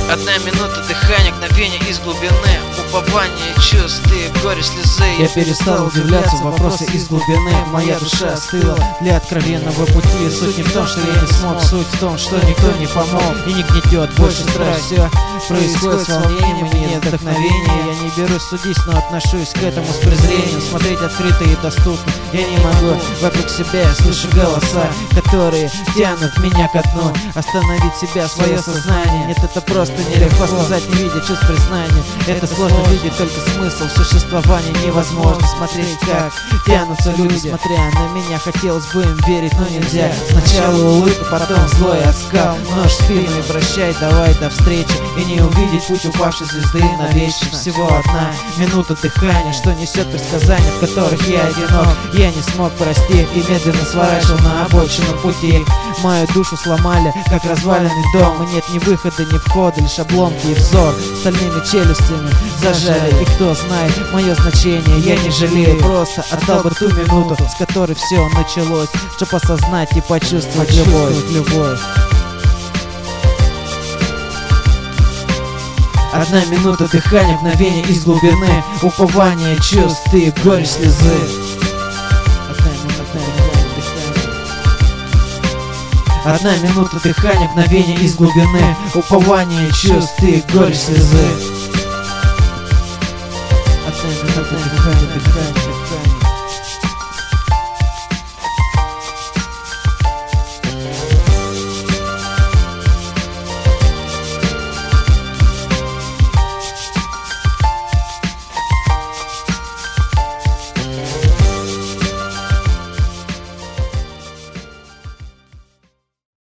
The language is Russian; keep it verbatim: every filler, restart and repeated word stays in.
Одна минута дыхания, мгновение из глубины, упование чувств, ты горе слезы. Я перестал удивляться, вопросы из глубины. Моя душа остыла для откровенного пути. Суть не в том, что я не смог, суть в том, что никто не помог и не гнетет больше страх. Все происходит с волнением и нет вдохновения. Я не берусь судить, но отношусь к этому с презрением. Смотреть открыто и доступно я не могу. Вокруг себя я слышу голоса, которые тянут меня ко дну. Остановить себя, свое сознание. Нет, это просто нелегко сказать, не видя чувств признания. Это сложно видеть, только смысл существования невозможно. Смотреть, как тянутся люди, смотря на меня. Хотелось бы им верить, но нельзя. Сначала улыбка, потом злой оскал, нож в спину и прощай, давай до встречи. И не увидеть путь упавшей звезды навечно. Всего одна минута дыхания, что несет предсказания, в которых я одинок. Я не смог простить и медленно сворачивал на обочину пути. Мою душу сломали, как разваленный дом. И нет ни выхода, ни входа, лишь обломки и взор. Стальными челюстями зажали, и кто знает мое значение, я не жалею. Просто отдал бы ту минуту, с которой все началось, чтоб осознать и почувствовать любовь, любовь. Одна минута дыхания, мгновение из глубины, упование чувств, ты горе слезы. Одна минута дыхания, мгновение из глубины, упование чувств, ты горе слезы. Одна минута дыхания, дыхания.